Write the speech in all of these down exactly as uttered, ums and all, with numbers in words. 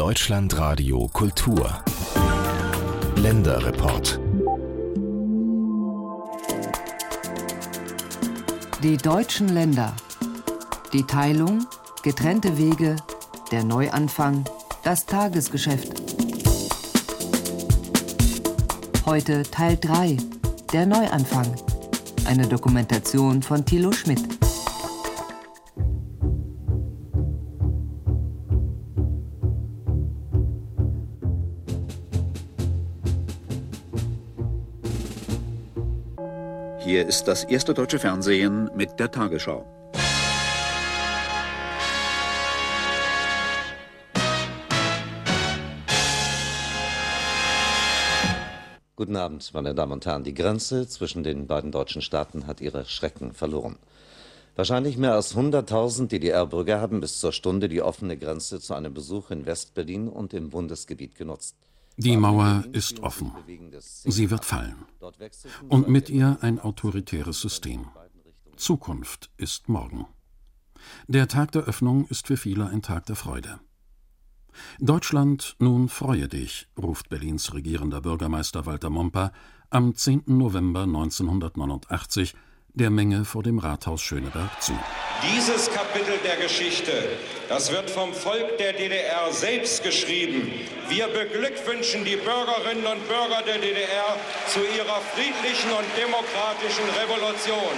Deutschlandradio Kultur Länderreport. Die deutschen Länder. Die Teilung, getrennte Wege, der Neuanfang, das Tagesgeschäft. Heute Teil drei, der Neuanfang. Eine Dokumentation von Thilo Schmidt. Hier ist das erste deutsche Fernsehen mit der Tagesschau. Guten Abend, meine Damen und Herren. Die Grenze zwischen den beiden deutschen Staaten hat ihre Schrecken verloren. Wahrscheinlich mehr als hunderttausend D D R-Bürger haben bis zur Stunde die offene Grenze zu einem Besuch in West-Berlin und im Bundesgebiet genutzt. Die Mauer ist offen. Sie wird fallen. Und mit ihr ein autoritäres System. Zukunft ist morgen. Der Tag der Öffnung ist für viele ein Tag der Freude. Deutschland, nun freue dich, ruft Berlins regierender Bürgermeister Walter Momper am zehnten November neunzehnhundertneunundachtzig der Menge vor dem Rathaus Schöneberg zu. Dieses Kapitel der Geschichte, das wird vom Volk der D D R selbst geschrieben. Wir beglückwünschen die Bürgerinnen und Bürger der D D R zu ihrer friedlichen und demokratischen Revolution.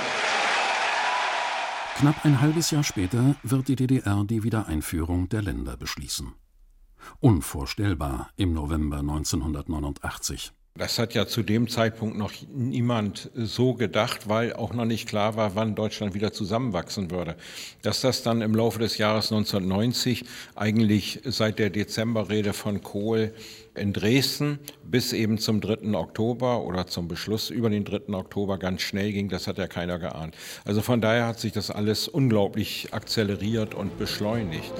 Knapp ein halbes Jahr später wird die D D R die Wiedereinführung der Länder beschließen. Unvorstellbar im November neunzehnhundertneunundachtzig. Das hat ja zu dem Zeitpunkt noch niemand so gedacht, weil auch noch nicht klar war, wann Deutschland wieder zusammenwachsen würde. Dass das dann im Laufe des Jahres neunzehnhundertneunzig, eigentlich seit der Dezemberrede von Kohl in Dresden bis eben zum dritten Oktober oder zum Beschluss über den dritten Oktober ganz schnell ging, das hat ja keiner geahnt. Also von daher hat sich das alles unglaublich akzeleriert und beschleunigt.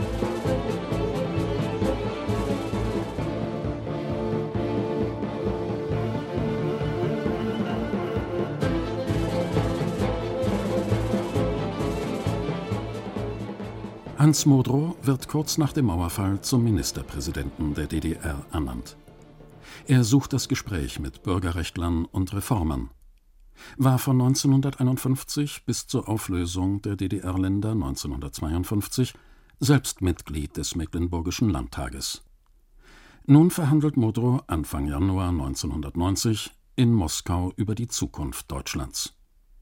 Hans Modrow wird kurz nach dem Mauerfall zum Ministerpräsidenten der D D R ernannt. Er sucht das Gespräch mit Bürgerrechtlern und Reformern, war von neunzehnhunderteinundfünfzig bis zur Auflösung der D D R-Länder neunzehnhundertzweiundfünfzig selbst Mitglied des Mecklenburgischen Landtages. Nun verhandelt Modrow Anfang Januar neunzehnhundertneunzig in Moskau über die Zukunft Deutschlands.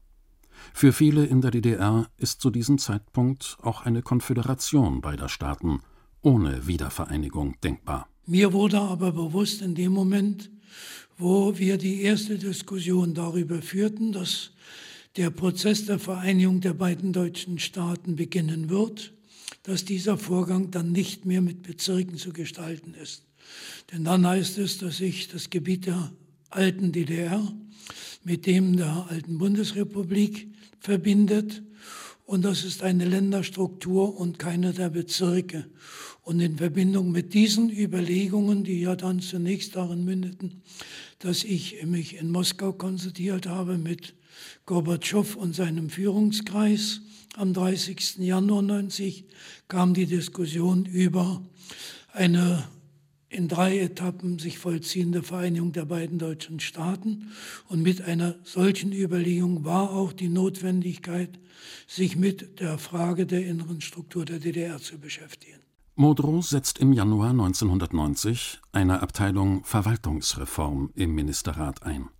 Für viele in der D D R ist zu diesem Zeitpunkt auch eine Konföderation beider Staaten ohne Wiedervereinigung denkbar. Mir wurde aber bewusst in dem Moment, wo wir die erste Diskussion darüber führten, dass der Prozess der Vereinigung der beiden deutschen Staaten beginnen wird, dass dieser Vorgang dann nicht mehr mit Bezirken zu gestalten ist. Denn dann heißt es, dass sich das Gebiet der alten D D R mit dem der alten Bundesrepublik verbindet. Und das ist eine Länderstruktur und keine der Bezirke. Und in Verbindung mit diesen Überlegungen, die ja dann zunächst darin mündeten, dass ich mich in Moskau konsultiert habe mit Gorbatschow und seinem Führungskreis, am dreißigsten Januar neunzig kam die Diskussion über eine in drei Etappen sich vollziehende Vereinigung der beiden deutschen Staaten. Und mit einer solchen Überlegung war auch die Notwendigkeit, sich mit der Frage der inneren Struktur der D D R zu beschäftigen. Modrow setzt im Januar neunzehnhundertneunzig eine Abteilung Verwaltungsreform im Ministerrat ein.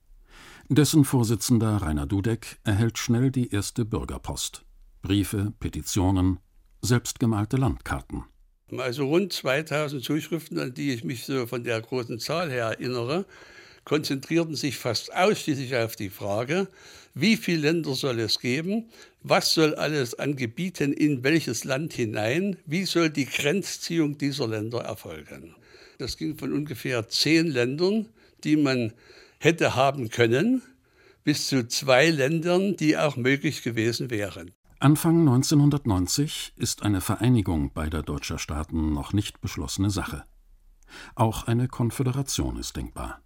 Dessen Vorsitzender Rainer Dudek erhält schnell die erste Bürgerpost. Briefe, Petitionen, selbstgemalte Landkarten. Also rund zweitausend Zuschriften, an die ich mich so von der großen Zahl her erinnere, konzentrierten sich fast ausschließlich auf die Frage, wie viele Länder soll es geben, was soll alles an Gebieten in welches Land hinein, wie soll die Grenzziehung dieser Länder erfolgen. Das ging von ungefähr zehn Ländern, die man hätte haben können, bis zu zwei Ländern, die auch möglich gewesen wären. Anfang neunzehnhundertneunzig ist eine Vereinigung beider deutscher Staaten noch nicht beschlossene Sache. Auch eine Konföderation ist denkbar.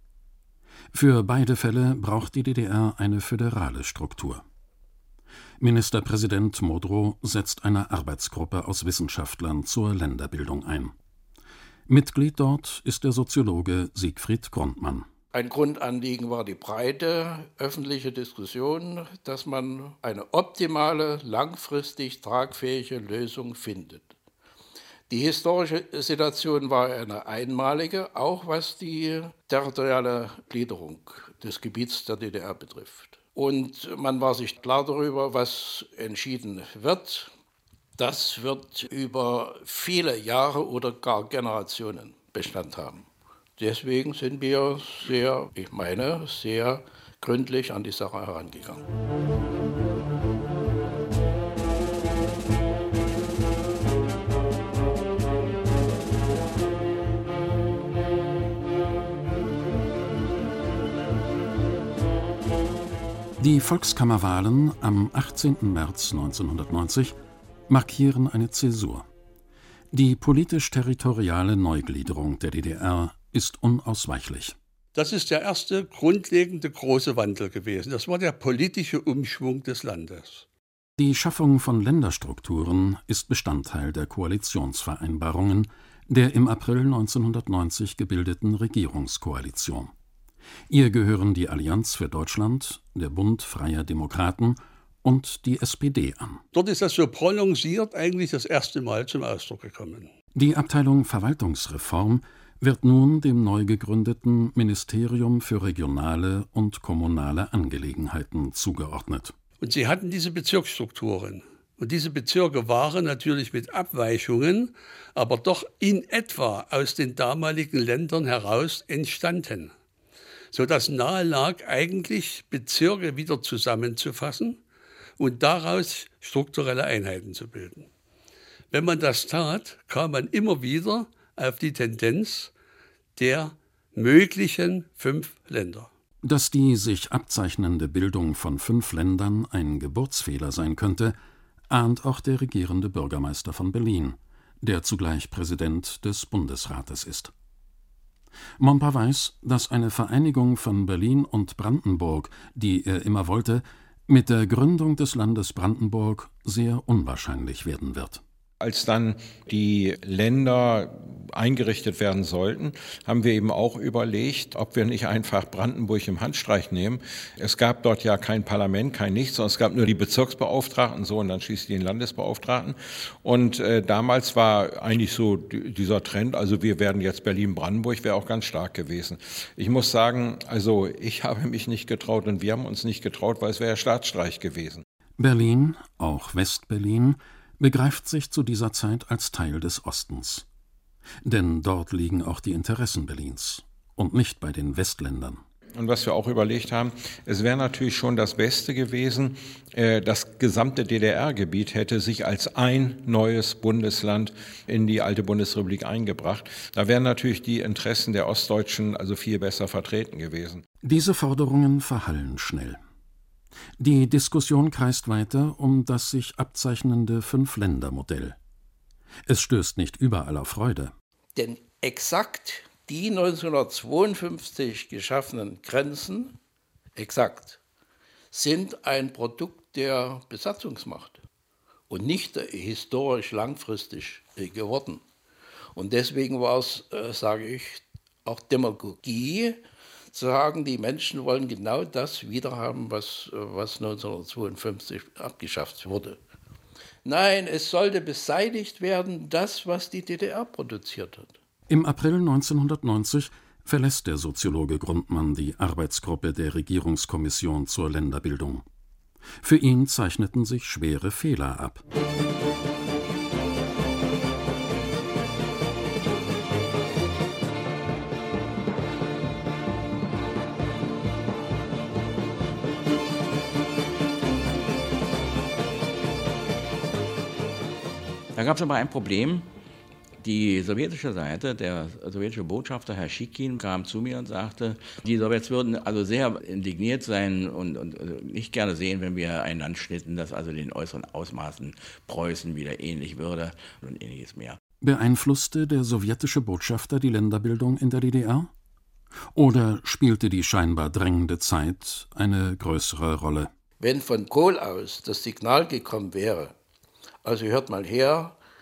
Für beide Fälle braucht die D D R eine föderale Struktur. Ministerpräsident Modrow setzt eine Arbeitsgruppe aus Wissenschaftlern zur Länderbildung ein. Mitglied dort ist der Soziologe Siegfried Grundmann. Ein Grundanliegen war die breite öffentliche Diskussion, dass man eine optimale, langfristig tragfähige Lösung findet. Die historische Situation war eine einmalige, auch was die territoriale Gliederung des Gebiets der D D R betrifft. Und man war sich klar darüber, was entschieden wird. Das wird über viele Jahre oder gar Generationen Bestand haben. Deswegen sind wir sehr, ich meine, sehr gründlich an die Sache herangegangen. Die Volkskammerwahlen am achtzehnten März neunzehnhundertneunzig markieren eine Zäsur. Die politisch-territoriale Neugliederung der D D R ist unausweichlich. Das ist der erste grundlegende große Wandel gewesen. Das war der politische Umschwung des Landes. Die Schaffung von Länderstrukturen ist Bestandteil der Koalitionsvereinbarungen der im April neunzehnhundertneunzig gebildeten Regierungskoalition. Ihr gehören die Allianz für Deutschland, der Bund Freier Demokraten und die S P D an. Dort ist das so prononciert eigentlich das erste Mal zum Ausdruck gekommen. Die Abteilung Verwaltungsreform wird nun dem neu gegründeten Ministerium für regionale und kommunale Angelegenheiten zugeordnet. Und sie hatten diese Bezirksstrukturen. Und diese Bezirke waren natürlich mit Abweichungen, aber doch in etwa aus den damaligen Ländern heraus entstanden, sodass nahe lag, eigentlich Bezirke wieder zusammenzufassen und daraus strukturelle Einheiten zu bilden. Wenn man das tat, kam man immer wieder auf die Tendenz der möglichen fünf Länder. Dass die sich abzeichnende Bildung von fünf Ländern ein Geburtsfehler sein könnte, ahnt auch der regierende Bürgermeister von Berlin, der zugleich Präsident des Bundesrates ist. Momper weiß, dass eine Vereinigung von Berlin und Brandenburg, die er immer wollte, mit der Gründung des Landes Brandenburg sehr unwahrscheinlich werden wird. Als dann die Länder eingerichtet werden sollten, haben wir eben auch überlegt, ob wir nicht einfach Brandenburg im Handstreich nehmen. Es gab dort ja kein Parlament, kein nichts, sondern es gab nur die Bezirksbeauftragten so und dann schließlich den Landesbeauftragten. Und äh, damals war eigentlich so dieser Trend, also wir werden jetzt Berlin-Brandenburg, wäre auch ganz stark gewesen. Ich muss sagen, also ich habe mich nicht getraut und wir haben uns nicht getraut, weil es wäre ja Staatsstreich gewesen. Berlin, auch West-Berlin, begreift sich zu dieser Zeit als Teil des Ostens. Denn dort liegen auch die Interessen Berlins und nicht bei den Westländern. Und was wir auch überlegt haben, es wäre natürlich schon das Beste gewesen, das gesamte D D R-Gebiet hätte sich als ein neues Bundesland in die alte Bundesrepublik eingebracht. Da wären natürlich die Interessen der Ostdeutschen also viel besser vertreten gewesen. Diese Forderungen verhallen schnell. Die Diskussion kreist weiter um das sich abzeichnende Fünf-Länder-Modell. Es stößt nicht überall auf Freude. Denn exakt die neunzehnhundertzweiundfünfzig geschaffenen Grenzen, exakt, sind ein Produkt der Besatzungsmacht und nicht historisch langfristig geworden. Und deswegen war es, äh, sage ich, auch Demagogie, zu sagen, die Menschen wollen genau das wiederhaben, was, was neunzehnhundertzweiundfünfzig abgeschafft wurde. Nein, es sollte beseitigt werden, das, was die D D R produziert hat. Im April neunzehnhundertneunzig verlässt der Soziologe Grundmann die Arbeitsgruppe der Regierungskommission zur Länderbildung. Für ihn zeichneten sich schwere Fehler ab. Da gab es aber ein Problem. Die sowjetische Seite, der sowjetische Botschafter Herr Schikin kam zu mir und sagte, die Sowjets würden also sehr indigniert sein und, und nicht gerne sehen, wenn wir ein Land schnitten, das also den äußeren Ausmaßen Preußen wieder ähnlich würde und ähnliches mehr. Beeinflusste der sowjetische Botschafter die Länderbildung in der D D R? Oder spielte die scheinbar drängende Zeit eine größere Rolle? Wenn von Kohl aus das Signal gekommen wäre, also hört mal her,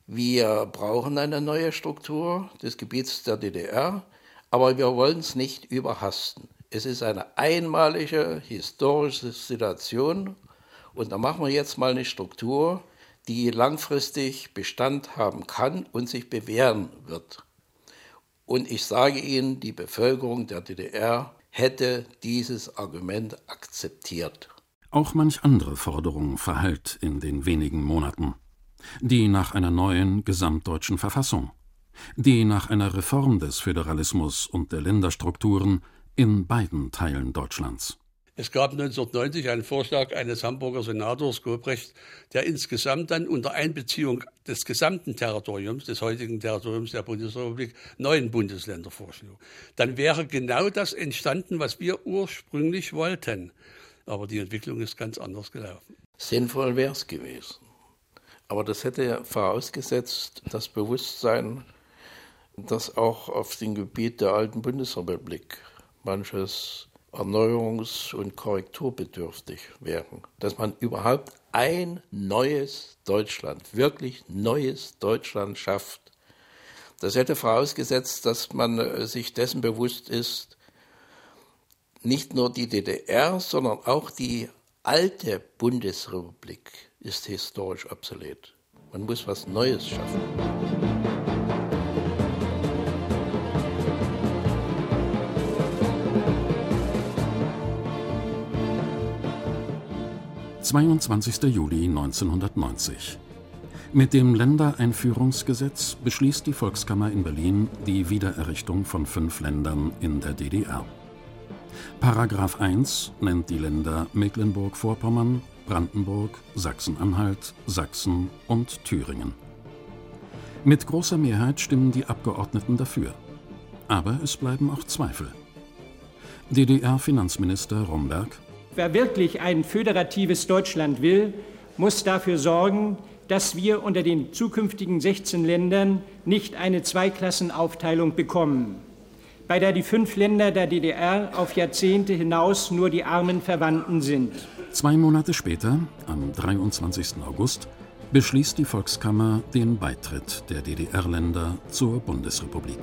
wir brauchen eine neue Struktur des Gebiets der D D R, aber wir wollen es nicht überhasten. Es ist eine einmalige historische Situation und da machen wir jetzt mal eine Struktur, die langfristig Bestand haben kann und sich bewähren wird. Und ich sage Ihnen, die Bevölkerung der D D R hätte dieses Argument akzeptiert. Auch manch andere Forderung verhallt in den wenigen Monaten. Die nach einer neuen gesamtdeutschen Verfassung, die nach einer Reform des Föderalismus und der Länderstrukturen in beiden Teilen Deutschlands. Es gab neunzehnhundertneunzig einen Vorschlag eines Hamburger Senators Gobrecht, der insgesamt dann unter Einbeziehung des gesamten Territoriums, des heutigen Territoriums der Bundesrepublik, neun Bundesländer vorschlug. Dann wäre genau das entstanden, was wir ursprünglich wollten. Aber die Entwicklung ist ganz anders gelaufen. Sinnvoll wäre es gewesen. Aber das hätte vorausgesetzt das Bewusstsein, dass auch auf dem Gebiet der alten Bundesrepublik manches erneuerungs- und korrekturbedürftig wären. Dass man überhaupt ein neues Deutschland, wirklich neues Deutschland schafft. Das hätte vorausgesetzt, dass man sich dessen bewusst ist, nicht nur die D D R, sondern auch die alte Bundesrepublik ist historisch obsolet. Man muss was Neues schaffen. zweiundzwanzigster Juli neunzehnhundertneunzig. Mit dem Ländereinführungsgesetz beschließt die Volkskammer in Berlin die Wiedererrichtung von fünf Ländern in der D D R. Paragraph eins nennt die Länder Mecklenburg-Vorpommern, Brandenburg, Sachsen-Anhalt, Sachsen und Thüringen. Mit großer Mehrheit stimmen die Abgeordneten dafür. Aber es bleiben auch Zweifel. D D R-Finanzminister Romberg: Wer wirklich ein föderatives Deutschland will, muss dafür sorgen, dass wir unter den zukünftigen sechzehn Ländern nicht eine Zweiklassenaufteilung bekommen, bei der die fünf Länder der D D R auf Jahrzehnte hinaus nur die armen Verwandten sind. Zwei Monate später, am dreiundzwanzigsten August, beschließt die Volkskammer den Beitritt der D D R-Länder zur Bundesrepublik.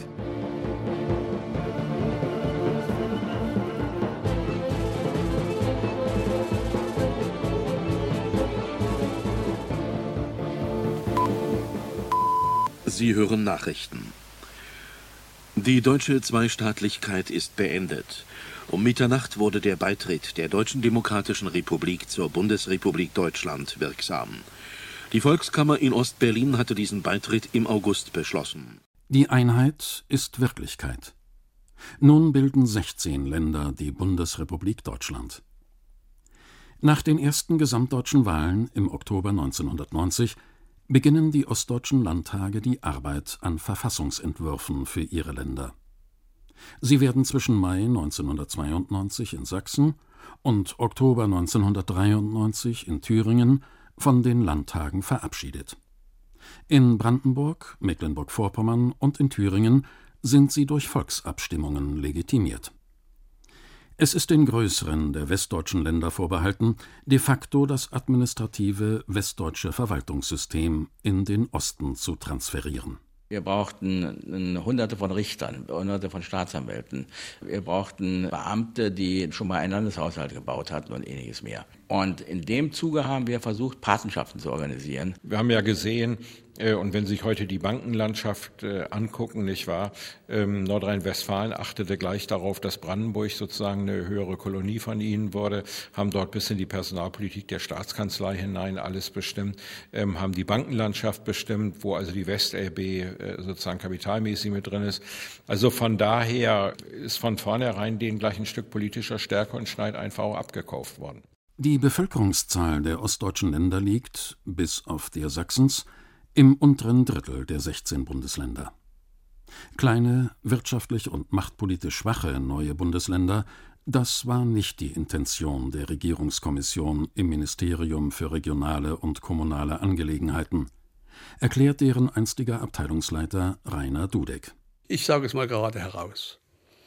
Sie hören Nachrichten. Die deutsche Zweistaatlichkeit ist beendet. Um Mitternacht wurde der Beitritt der Deutschen Demokratischen Republik zur Bundesrepublik Deutschland wirksam. Die Volkskammer in Ostberlin hatte diesen Beitritt im August beschlossen. Die Einheit ist Wirklichkeit. Nun bilden sechzehn Länder die Bundesrepublik Deutschland. Nach den ersten gesamtdeutschen Wahlen im Oktober neunzehnhundertneunzig beginnen die ostdeutschen Landtage die Arbeit an Verfassungsentwürfen für ihre Länder. Sie werden zwischen Mai neunzehnhundertzweiundneunzig in Sachsen und Oktober neunzehnhundertdreiundneunzig in Thüringen von den Landtagen verabschiedet. In Brandenburg, Mecklenburg-Vorpommern und in Thüringen sind sie durch Volksabstimmungen legitimiert. Es ist den größeren der westdeutschen Länder vorbehalten, de facto das administrative westdeutsche Verwaltungssystem in den Osten zu transferieren. Wir brauchten Hunderte von Richtern, Hunderte von Staatsanwälten. Wir brauchten Beamte, die schon mal einen Landeshaushalt gebaut hatten und ähnliches mehr. Und in dem Zuge haben wir versucht, Patenschaften zu organisieren. Wir haben ja gesehen, und wenn Sie sich heute die Bankenlandschaft angucken, nicht wahr? Nordrhein-Westfalen achtete gleich darauf, dass Brandenburg sozusagen eine höhere Kolonie von ihnen wurde, haben dort bis in die Personalpolitik der Staatskanzlei hinein alles bestimmt, haben die Bankenlandschaft bestimmt, wo also die West-L B sozusagen kapitalmäßig mit drin ist. Also von daher ist von vornherein denen gleich ein Stück politischer Stärke und Schneid einfach auch abgekauft worden. Die Bevölkerungszahl der ostdeutschen Länder liegt, bis auf der Sachsens, im unteren Drittel der sechzehn Bundesländer. Kleine, wirtschaftlich und machtpolitisch schwache neue Bundesländer, das war nicht die Intention der Regierungskommission im Ministerium für regionale und kommunale Angelegenheiten, erklärt deren einstiger Abteilungsleiter Rainer Dudek. Ich sage es mal gerade heraus.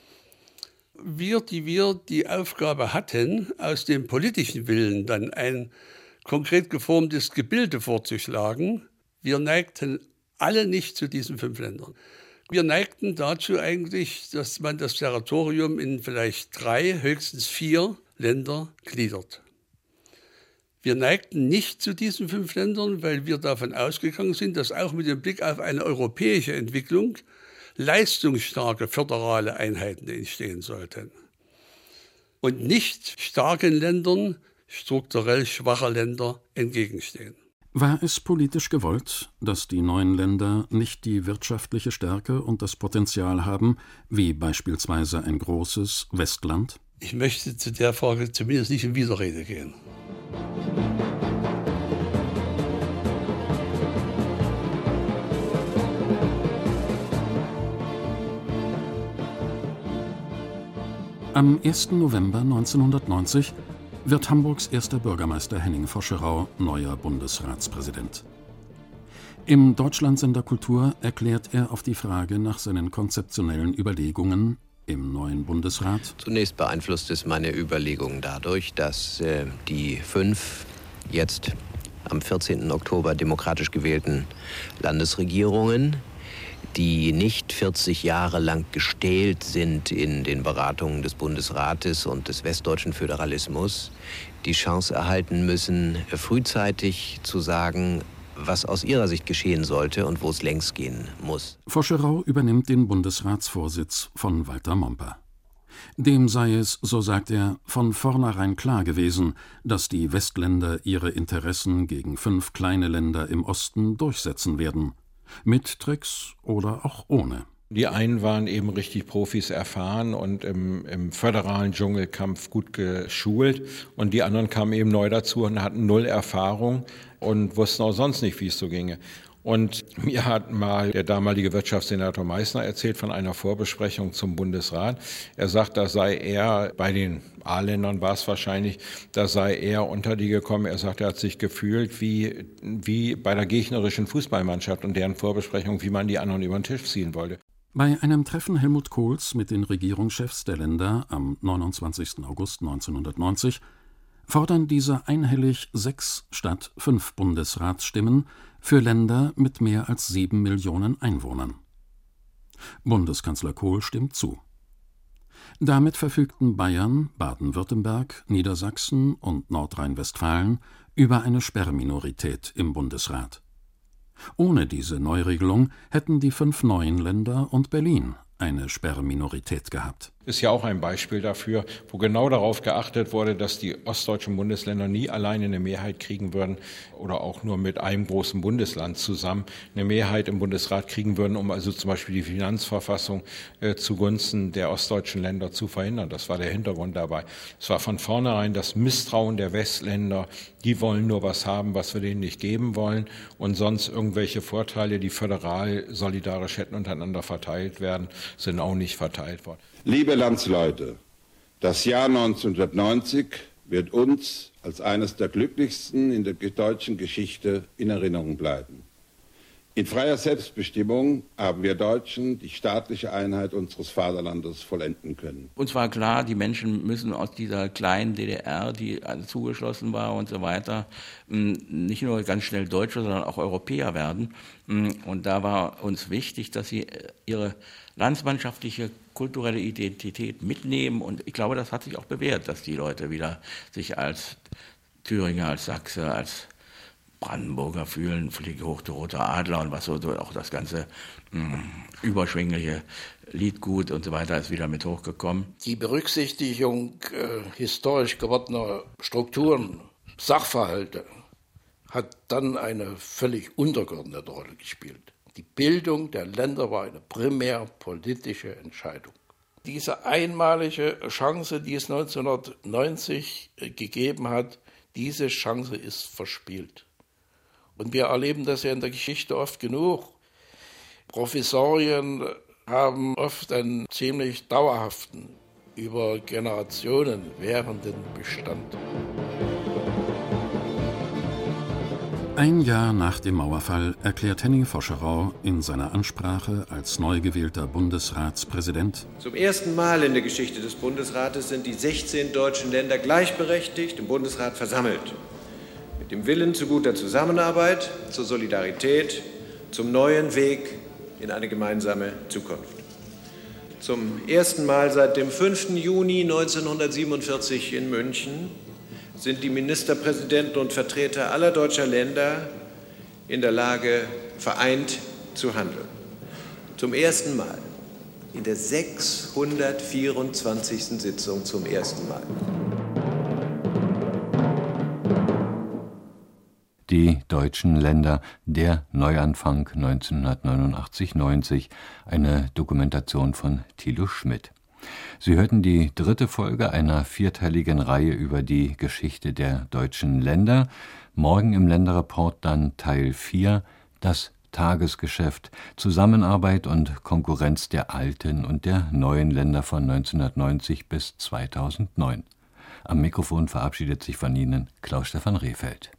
Wir, die wir die Aufgabe hatten, aus dem politischen Willen dann ein konkret geformtes Gebilde vorzuschlagen, wir neigten alle nicht zu diesen fünf Ländern. Wir neigten dazu eigentlich, dass man das Territorium in vielleicht drei, höchstens vier Länder gliedert. Wir neigten nicht zu diesen fünf Ländern, weil wir davon ausgegangen sind, dass auch mit dem Blick auf eine europäische Entwicklung leistungsstarke föderale Einheiten entstehen sollten. Und nicht starken Ländern, strukturell schwache Länder entgegenstehen. War es politisch gewollt, dass die neuen Länder nicht die wirtschaftliche Stärke und das Potenzial haben, wie beispielsweise ein großes Westland? Ich möchte zu der Frage zumindest nicht in Widerrede gehen. Am ersten November neunzehnhundertneunzig wird Hamburgs erster Bürgermeister Henning Voscherau neuer Bundesratspräsident. Im Deutschlandsender Kultur erklärt er auf die Frage nach seinen konzeptionellen Überlegungen im neuen Bundesrat. Zunächst beeinflusst es meine Überlegungen dadurch, dass äh, die fünf jetzt am vierzehnten Oktober demokratisch gewählten Landesregierungen, die nicht vierzig Jahre lang gestählt sind in den Beratungen des Bundesrates und des westdeutschen Föderalismus, die Chance erhalten müssen, frühzeitig zu sagen, was aus ihrer Sicht geschehen sollte und wo es längst gehen muss. Voscherau übernimmt den Bundesratsvorsitz von Walter Momper. Dem sei es, so sagt er, von vornherein klar gewesen, dass die Westländer ihre Interessen gegen fünf kleine Länder im Osten durchsetzen werden. Mit Tricks oder auch ohne. Die einen waren eben richtig Profis erfahren und im, im föderalen Dschungelkampf gut geschult und die anderen kamen eben neu dazu und hatten null Erfahrung und wussten auch sonst nicht, wie es so ginge. Und mir hat mal der damalige Wirtschaftssenator Meissner erzählt von einer Vorbesprechung zum Bundesrat. Er sagt, da sei er, bei den A-Ländern war es wahrscheinlich, da sei er unter die gekommen. Er sagt, er hat sich gefühlt wie, wie bei der gegnerischen Fußballmannschaft und deren Vorbesprechung, wie man die anderen über den Tisch ziehen wollte. Bei einem Treffen Helmut Kohls mit den Regierungschefs der Länder am neunundzwanzigsten August neunzehnhundertneunzig fordern diese einhellig sechs statt fünf Bundesratsstimmen für Länder mit mehr als sieben Millionen Einwohnern. Bundeskanzler Kohl stimmt zu. Damit verfügten Bayern, Baden-Württemberg, Niedersachsen und Nordrhein-Westfalen über eine Sperrminorität im Bundesrat. Ohne diese Neuregelung hätten die fünf neuen Länder und Berlin eine Sperrminorität gehabt. Ist ja auch ein Beispiel dafür, wo genau darauf geachtet wurde, dass die ostdeutschen Bundesländer nie alleine eine Mehrheit kriegen würden oder auch nur mit einem großen Bundesland zusammen eine Mehrheit im Bundesrat kriegen würden, um also zum Beispiel die Finanzverfassung äh, zugunsten der ostdeutschen Länder zu verhindern. Das war der Hintergrund dabei. Es war von vornherein das Misstrauen der Westländer, die wollen nur was haben, was wir denen nicht geben wollen und sonst irgendwelche Vorteile, die föderal solidarisch hätten untereinander verteilt werden, sind auch nicht verteilt worden. Liebe Landsleute, das Jahr neunzehnhundertneunzig wird uns als eines der glücklichsten in der deutschen Geschichte in Erinnerung bleiben. In freier Selbstbestimmung haben wir Deutschen die staatliche Einheit unseres Vaterlandes vollenden können. Uns war klar, die Menschen müssen aus dieser kleinen D D R, die zugeschlossen war und so weiter, nicht nur ganz schnell Deutsche, sondern auch Europäer werden. Und da war uns wichtig, dass sie ihre landsmannschaftliche, kulturelle Identität mitnehmen. Und ich glaube, das hat sich auch bewährt, dass die Leute wieder sich als Thüringer, als Sachse, als Brandenburger fühlen, Fliege hoch der rote Adler und was so, auch das ganze mh, überschwängliche Liedgut und so weiter ist wieder mit hochgekommen. Die Berücksichtigung äh, historisch gewordener Strukturen, Sachverhalte hat dann eine völlig untergeordnete Rolle gespielt. Die Bildung der Länder war eine primär politische Entscheidung. Diese einmalige Chance, die es neunzehnhundertneunzig gegeben hat, diese Chance ist verspielt. Und wir erleben das ja in der Geschichte oft genug. Provisorien haben oft einen ziemlich dauerhaften, über Generationen währenden Bestand. Ein Jahr nach dem Mauerfall erklärt Henning Voscherau in seiner Ansprache als neu gewählter Bundesratspräsident: Zum ersten Mal in der Geschichte des Bundesrates sind die sechzehn deutschen Länder gleichberechtigt im Bundesrat versammelt. Mit dem Willen zu guter Zusammenarbeit, zur Solidarität zum neuen Weg in eine gemeinsame Zukunft. Zum ersten Mal seit dem fünften Juni neunzehnhundertsiebenundvierzig in München sind die Ministerpräsidenten und Vertreter aller deutscher Länder in der Lage, vereint zu handeln. Zum ersten Mal in der sechshundertvierundzwanzigsten Sitzung zum ersten Mal. Die deutschen Länder, der Neuanfang neunzehnhundertneunundachtzig neunzig, eine Dokumentation von Thilo Schmidt. Sie hörten die dritte Folge einer vierteiligen Reihe über die Geschichte der deutschen Länder. Morgen im Länderreport dann Teil vier, das Tagesgeschäft, Zusammenarbeit und Konkurrenz der alten und der neuen Länder von neunzehnhundertneunzig bis zweitausendneun. Am Mikrofon verabschiedet sich von Ihnen Klaus-Stefan Rehfeld.